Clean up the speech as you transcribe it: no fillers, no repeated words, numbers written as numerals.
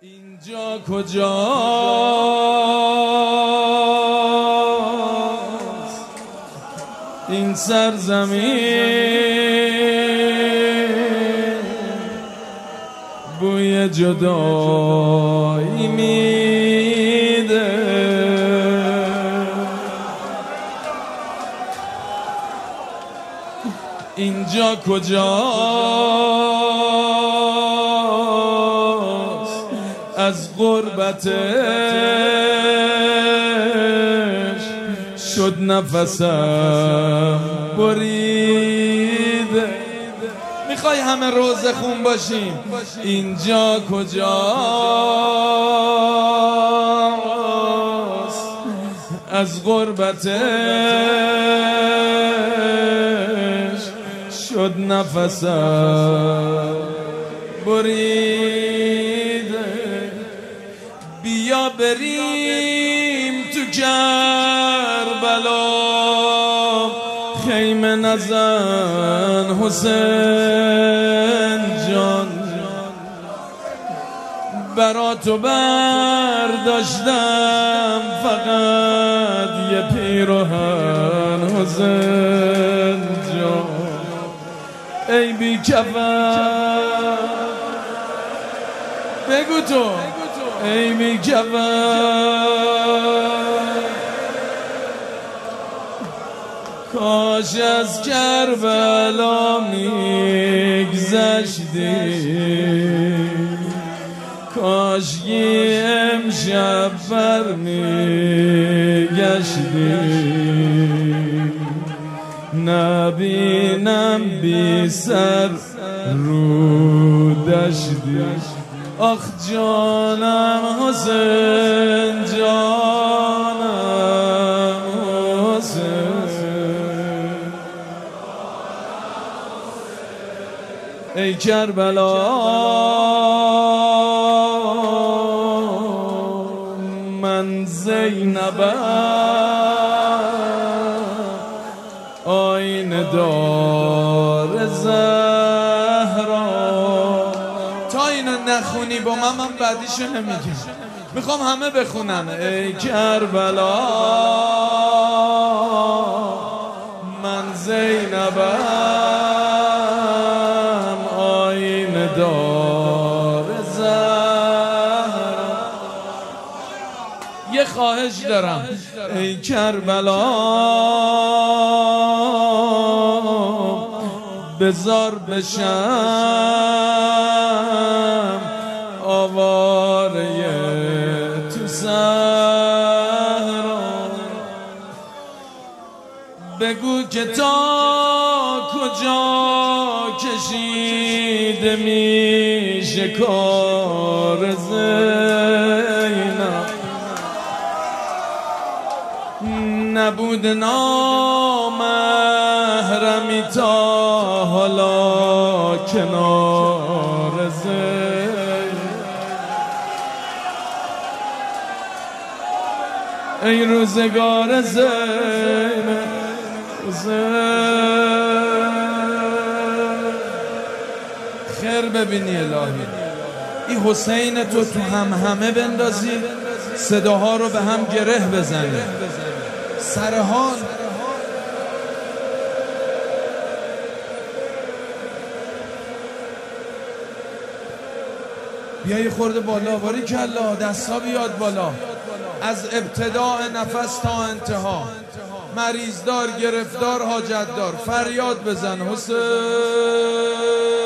اینجا کجاست؟ این سرزمین بوی جدایی میده. اینجا کجاست؟ از غربتش شد نفسم بریده. میخوای همه روزه خون باشیم؟ اینجا کجاست؟ از غربتش شد نفسم بریده. بیا بریم تو کربلا، خیمه نزن حسین جان. برا تو برداشتم فقط یه پیراهن حسین جان. ای بی کفن بگو تو، ای بی کفن کاش از کربلا میگذشتی، کاش یه امشب برمیگشتی. نبینم بی سر رو دشتی. آخ جانم حسین، جانم حسین. ای کربلا من زینبم، آینه دار زهرا. تا اینو نخونی با من بعدیشو نمیگم، میخوام همه بخونن. ای کربلا من زینبم، آینه دار زهرا. یه خواهش دارم، ای کربلا بزار بشم آواره تو صحرا. بگو که تا کجا کشیده میشه کار زینب. نبود نامحرمی تا حالا کنار زینب. ای روزگار زینب، خیر ببینی الهی. این حسین تو همه بندازی، صداها رو به هم گره بزنی. سرحال بیا یه خورده بالا، باری کلا دستا بیاد بالا. از ابتداء نفس تا انتها، مریض دار، گرفتار، حاجت دار، فریاد بزن حسین.